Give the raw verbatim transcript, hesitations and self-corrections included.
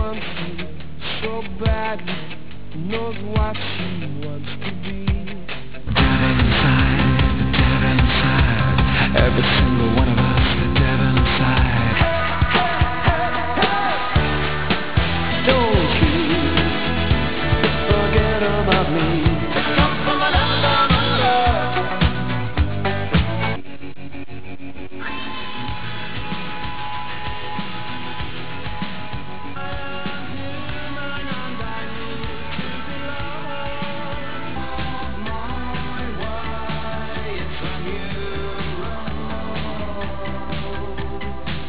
wants you so badly, knows what she wants to be. Dead inside, dead inside, ever since